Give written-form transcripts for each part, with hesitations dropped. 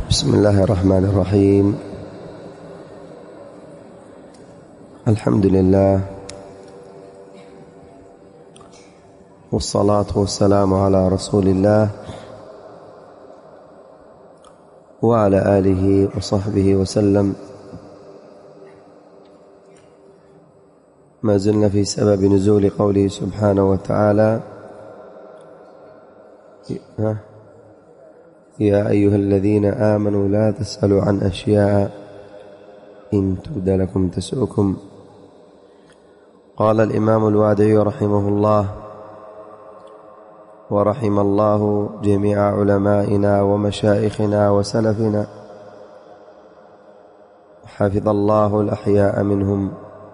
بسم الله الرحمن الرحيم. الحمد لله والصلاة والسلام على رسول الله وعلى آله وصحبه وسلم. ما زلنا في سبب نزول قوله سبحانه وتعالى: يا أيها الذين آمنوا لا تسألوا عن أشياء إن تبد لكم تسؤكم. قال الإمام الوادعي رحمه الله: ورحم الله جميع علمائنا ومشايخنا وسلفنا، حفظ الله الأحياء منهم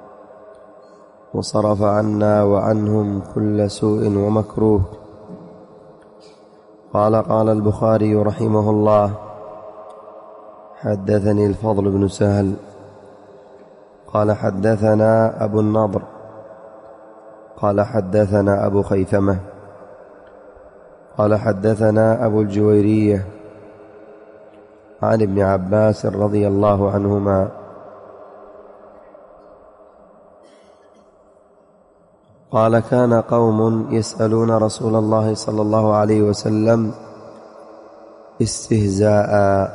وصرف عنا وعنهم كل سوء ومكروه. قال البخاري رحمه الله: حدثني الفضل بن سهل قال حدثنا أبو النضر قال حدثنا أبو خيثمة قال حدثنا أبو الجويرية عن ابن عباس رضي الله عنهما قال: كان قوم يسألون رسول الله صلى الله عليه وسلم استهزاء،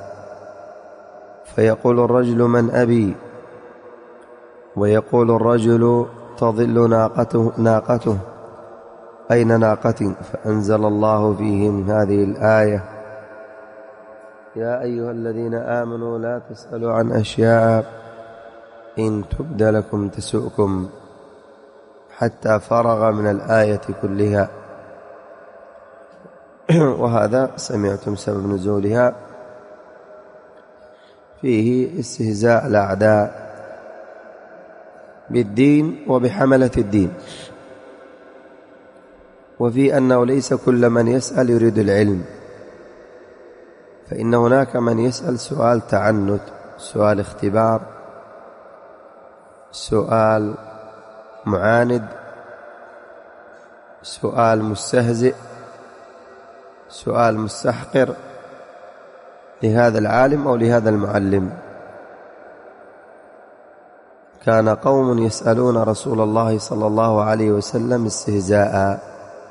فيقول الرجل: من أبي؟ ويقول الرجل: تضل ناقته أين ناقتي؟ فأنزل الله فيهم هذه الآية: يا أيها الذين آمنوا لا تسألوا عن أشياء إن تبد لكم تسؤكم، حتى فرغ من الآية كلها. وهذا سمعتم سبب نزولها، فيه استهزاء الأعداء بالدين وبحملة الدين، وفي أنه ليس كل من يسأل يريد العلم، فإن هناك من يسأل سؤال تعنت، سؤال اختبار، سؤال معاند، سؤال مستهزئ، سؤال مستحقر لهذا العالم أو لهذا المعلم. كان قوم يسألون رسول الله صلى الله عليه وسلم استهزاء،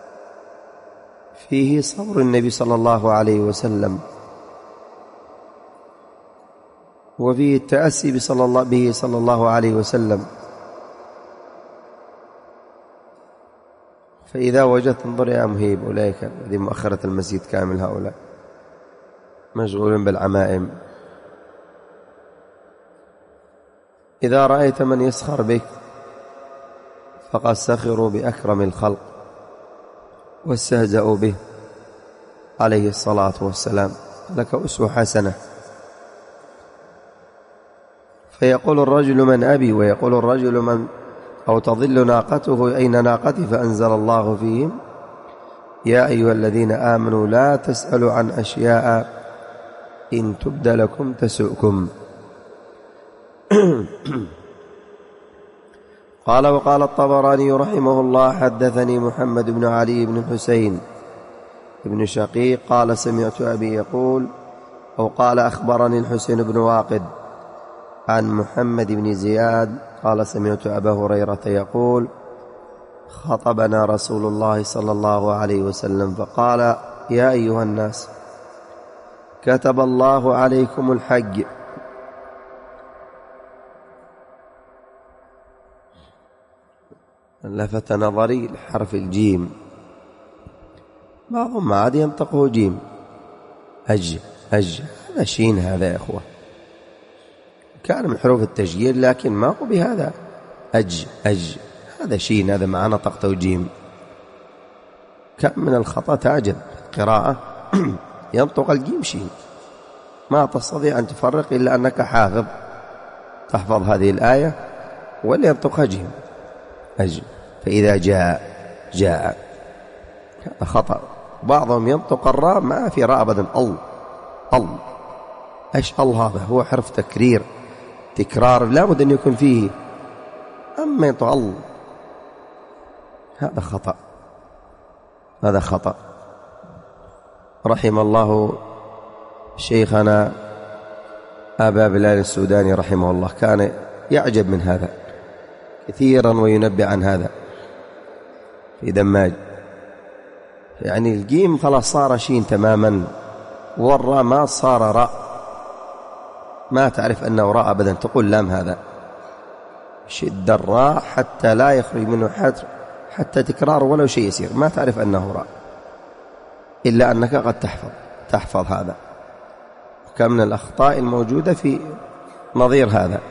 فيه صبر النبي صلى الله عليه وسلم، وفيه التأسي به صلى الله عليه وسلم. فإذا وجدت، انظر يا مهيب أولئك هذه مؤخرة المسجد كامل، هؤلاء مشغولون بالعمائم. إذا رأيت من يسخر بك فقد سخروا بأكرم الخلق واستهزأوا به عليه الصلاة والسلام، لك أسوة حسنة. فيقول الرجل: من أبي؟ ويقول الرجل: من أو تضل ناقته أين ناقتي؟ فأنزل الله فيهم: يا أيها الذين آمنوا لا تسألوا عن أشياء إن تبد لكم تسؤكم. قال: وقال الطبراني رحمه الله: حدثني محمد بن علي بن حسين بن شقيق قال: سمعت أبي يقول، أو قال: أخبرني الحسين بن واقد عن محمد بن زياد قال: سمعت أبا هريرة يقول: خطبنا رسول الله صلى الله عليه وسلم فقال: يا أيها الناس، كتب الله عليكم الحج، لفت نظري لحرف الجيم، بعضهم عاد ينطقه جيم، أج هذا شين، هذا يا أخوة كان من حروف التشجير، لكن ما هو بهذا. أج هذا شين، هذا مع نطقته جيم. كم من الخطأ تعجب قراءة ينطق الجيم شين، ما تستطيع أن تفرق إلا أنك حافظ تحفظ هذه الآية ولا ينطقها جيم أج. فإذا جاء هذا خطأ. بعضهم ينطق الراء ما في راء أبدا، إيش هذا؟ هو حرف تكرار لا بد أن يكون فيه، أما ينطق هذا خطأ. رحم الله شيخنا أبا بلال السوداني رحمه الله كان يعجب من هذا كثيرا وينبه عن هذا في دماج. يعني الجيم خلاص صار شين تماما، والراء ما صار راء، ما تعرف أنه راء أبدا، تقول لام هذا، شد الراء حتى لا يخرج منه حتى تكرار ولو شيء يسير، ما تعرف أنه راء إلا أنك قد تحفظ هذا. وكم من الأخطاء الموجودة في نظير هذا.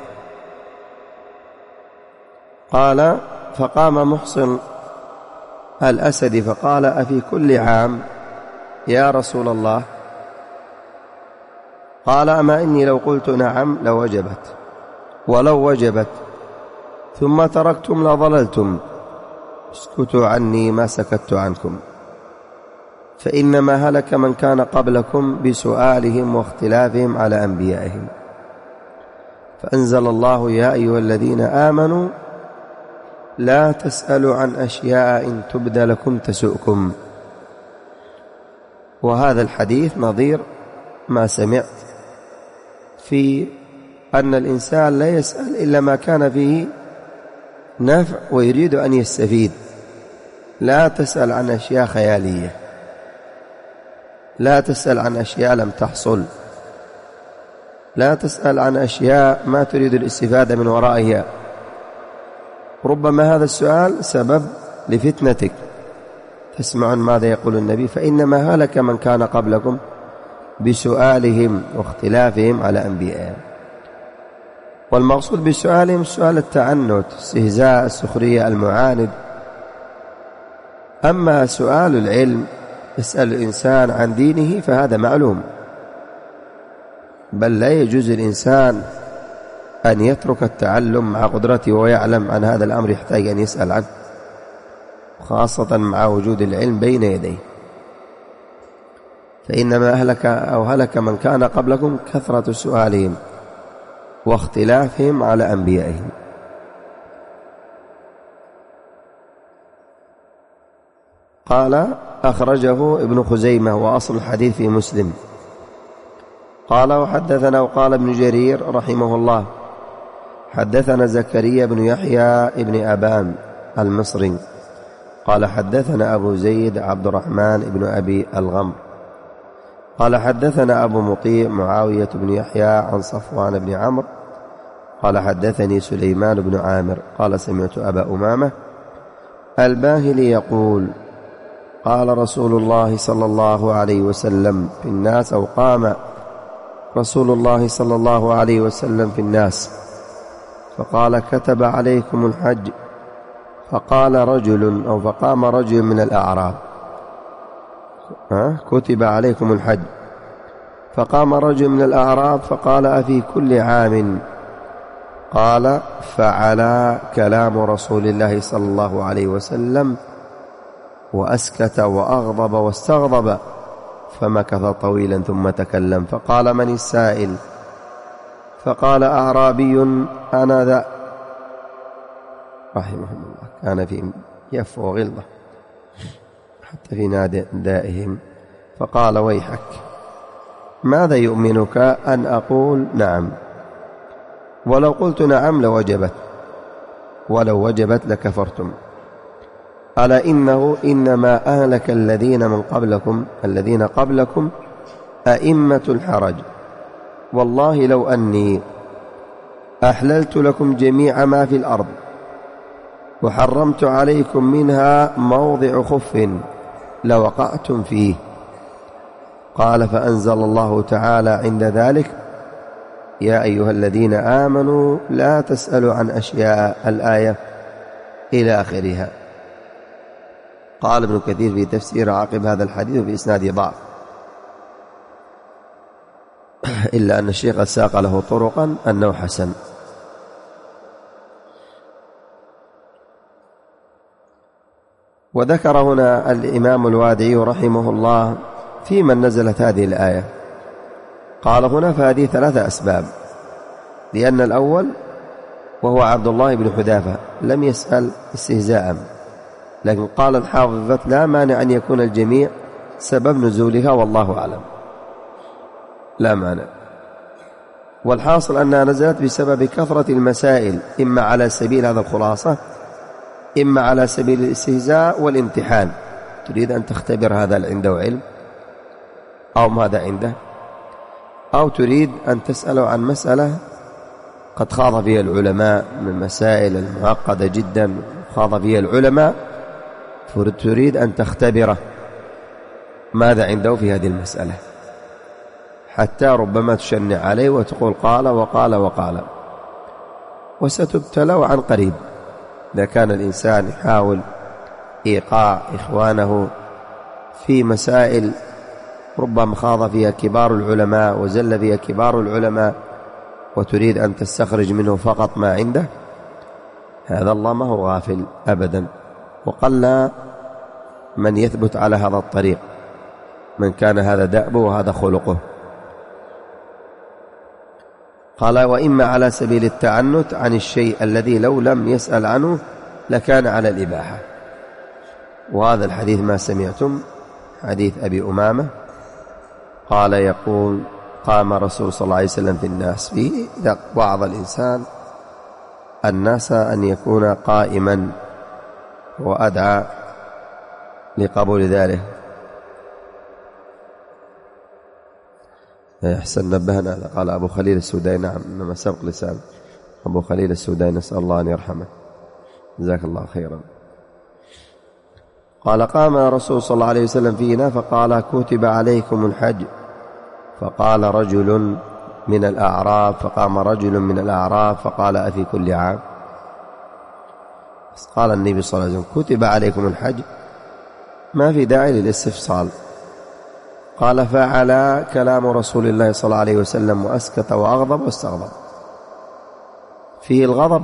قال: فقام محصن الأسد فقال: أفي كل عام يا رسول الله؟ قال: أما إني لو قلت نعم لوجبت، ولو وجبت ثم تركتم لضللتم، اسكتوا عني ما سكت عنكم، فإنما هلك من كان قبلكم بسؤالهم واختلافهم على أنبيائهم. فأنزل الله: يا أيها الذين آمنوا لا تسألوا عن أشياء إن تبد لكم تسؤكم. وهذا الحديث نظير ما سمعت في أن الإنسان لا يسأل إلا ما كان فيه نفع ويريد أن يستفيد. لا تسأل عن أشياء خيالية، لا تسأل عن أشياء لم تحصل، لا تسأل عن أشياء ما تريد الاستفادة من ورائها. ربما هذا السؤال سبب لفتنتك. تسمعون ماذا يقول النبي: فإنما هلك من كان قبلكم بسؤالهم واختلافهم على أنبيائهم. والمقصود بسؤالهم سؤال التعنت، استهزاء، السخرية، المعاند. أما سؤال العلم يسأل الإنسان عن دينه فهذا معلوم، بل لا يجوز الإنسان أن يترك التعلم مع قدرته ويعلم عن هذا الأمر يحتاج أن يسأل عنه، خاصة مع وجود العلم بين يديه. فإنما هلك من كان قبلكم كثرة سؤالهم واختلافهم على أنبيائهم. قال: أخرجه ابن خزيمة وأصل الحديث في مسلم. قال: وحدثنا وقال ابن جرير رحمه الله: حدثنا زكريا بن يحيى بن أبان المصري قال: حدثنا أبو زيد عبد الرحمن بن أبي الغمر قال: حدثنا أبو مطيع معاوية بن يحيى عن صفوان بن عمرو قال: حدثني سليمان بن عامر قال: سمعت أبا أمامة الباهلي يقول: قال رسول الله صلى الله عليه وسلم في الناس، أو قام رسول الله صلى الله عليه وسلم في الناس فقال: كتب عليكم الحج. فقام رجل من الأعراب: كتب عليكم الحج. فقام رجل من الأعراب فقال: أفي كل عام؟ قال: فعلى كلام رسول الله صلى الله عليه وسلم، وأسكت وأغضب واستغضب، فمكث طويلا ثم تكلم فقال: من السائل؟ فقال: أعرابي أنا ذا. رحمه الله كان في يف وغلظة حتى في نادائهم. فقال: ويحك، ماذا يؤمنك أن أقول نعم؟ ولو قلت نعم لوجبت، ولو وجبت لكفرتم. ألا إنما أهلك الذين قبلكم أئمة الحرج. والله لو أني أحللت لكم جميع ما في الأرض وحرمت عليكم منها موضع خف لوقعتم فيه. قال: فأنزل الله تعالى عند ذلك: يا أيها الذين آمنوا لا تسألوا عن أشياء، الآية إلى آخرها. قال ابن كثير في تفسير عقب هذا الحديث في إسناده ضعف، إلا أن الشيخ ساق له طرقا أنه حسن. وذكر هنا الإمام الوادعي رحمه الله في من نزلت هذه الآية. قال هنا: فهذه 3 أسباب. لأن الأول وهو عبد الله بن حذافة لم يسأل استهزاء، لكن قال الحافظ: لا مانع أن يكون الجميع سبب نزولها، والله أعلم، لا مانع. والحاصل أنها نزلت بسبب كثرة المسائل، إما على سبيل هذا الخلاصة، إما على سبيل الاستهزاء والامتحان. تريد أن تختبر هذا عنده علم أو ماذا عنده، أو تريد أن تسأله عن مسألة قد خاض فيها العلماء من المسائل المعقدة جدا، خاض فيها العلماء، فتريد أن تختبره ماذا عنده في هذه المسألة، حتى ربما تشنع عليه وتقول قال وقال وقال. وستبتلى عن قريب إذا كان الإنسان يحاول إيقاع إخوانه في مسائل ربما خاض فيها كبار العلماء وزل فيها كبار العلماء، وتريد أن تستخرج منه فقط ما عنده. هذا الله ما هو غافل أبدا، وقل من يثبت على هذا الطريق، من كان هذا دأبه وهذا خلقه. قال وإما على سبيل التعنت عن الشيء الذي لو لم يسأل عنه لكان على الإباحة. وهذا الحديث ما سمعتم، حديث أبي أمامة قال يقول قام رسول صلى الله عليه وسلم في الناس، فيه إذا وعظ الإنسان الناس أن يكون قائما، وأدعى لقبول ذلك. أحسن نبهنا هذا، قال أبو خليل السوداني، نعم إنما سبق لسان أبو خليل السوداني، نسأل الله أن يرحمه، جزاك الله خيرا. قال قام رسول صلى الله عليه وسلم فينا فقال كتب عليكم الحج، فقال رجل من الأعراب، فقام رجل من الأعراب فقال أفي كل عام؟ قال النبي صلى الله عليه وسلم كتب عليكم الحج، ما في داعي للاستفصال. قال فعلى كلام رسول الله صلى الله عليه وسلم وأسكت وأغضب واستغضب. فيه الغضب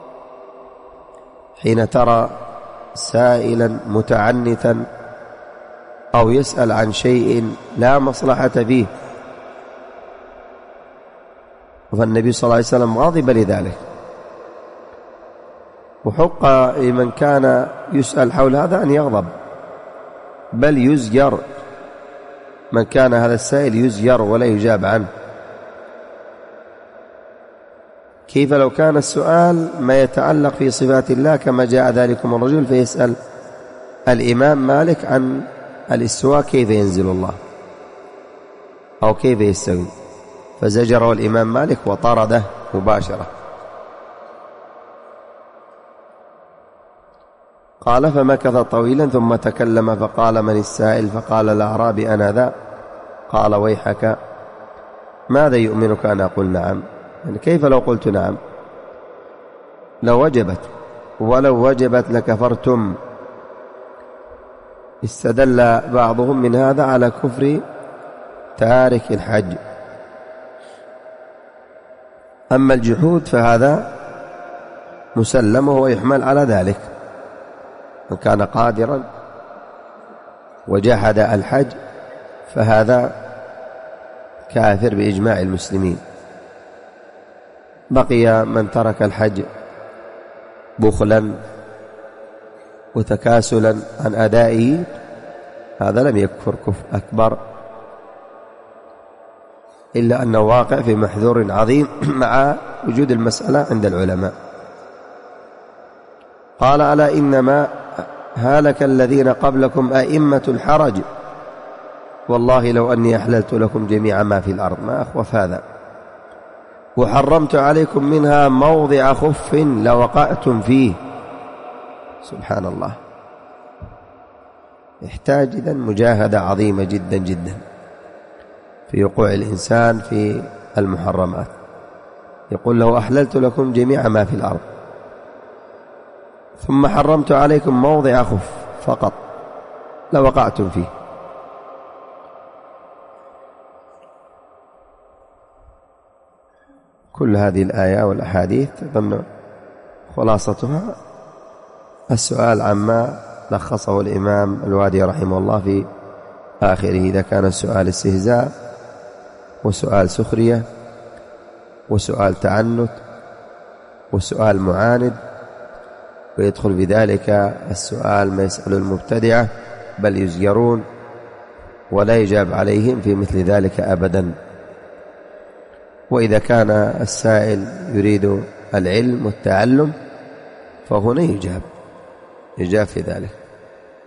حين ترى سائلا متعنتا أو يسأل عن شيء لا مصلحة فيه، فالنبي صلى الله عليه وسلم غضب لذلك. وحق لمن كان يسأل حول هذا أن يغضب، بل يزجر من كان هذا السائل، يزجر ولا يجاب عنه. كيف لو كان السؤال ما يتعلق في صفات الله كما جاء ذلكم الرجل فيسأل الإمام مالك عن الاستواء، كيف ينزل الله أو كيف يستوي، فزجره الإمام مالك وطرده مباشرة. قال فمكث طويلا ثم تكلم فقال من السائل؟ فقال الأعرابي أنا ذا. قال ويحك، ماذا يؤمنك أن أقول نعم؟ يعني كيف لو قلت نعم؟ لو وجبت، ولو وجبت لكفرتم. استدل بعضهم من هذا على كفر تارك الحج. أما الجحود فهذا مسلم وهو يحمل على ذلك، من كان قادرا وجحد الحج فهذا كافر بإجماع المسلمين. بقي من ترك الحج بخلا وتكاسلا عن أدائه، هذا لم يكفر كفر أكبر، إلا أنه واقع في محذور عظيم مع وجود المسألة عند العلماء. قال ألا إنما هلك الذين قبلكم أئمة الحرج، والله لو أني أحللت لكم جميع ما في الأرض، ما أخوف هذا، وحرمت عليكم منها موضع خف لوقعتم فيه. سبحان الله، يحتاج إذن مجاهدة عظيمة جدا جدا في وقوع الإنسان في المحرمات. يقول له أحللت لكم جميع ما في الأرض ثم حرمت عليكم موضع خف فقط لوقعتم فيه. كل هذه الآية والأحاديث ضمن خلاصتها السؤال عما لخصه الإمام الوادي رحمه الله في آخره، إذا كان السؤال استهزاء وسؤال سخرية وسؤال تعنت وسؤال معاند، ويدخل بذلك السؤال ما يسأل المبتدعة بل يزجرون ولا يجاب عليهم في مثل ذلك أبدا. وإذا كان السائل يريد العلم والتعلم فهنا يجاب في ذلك.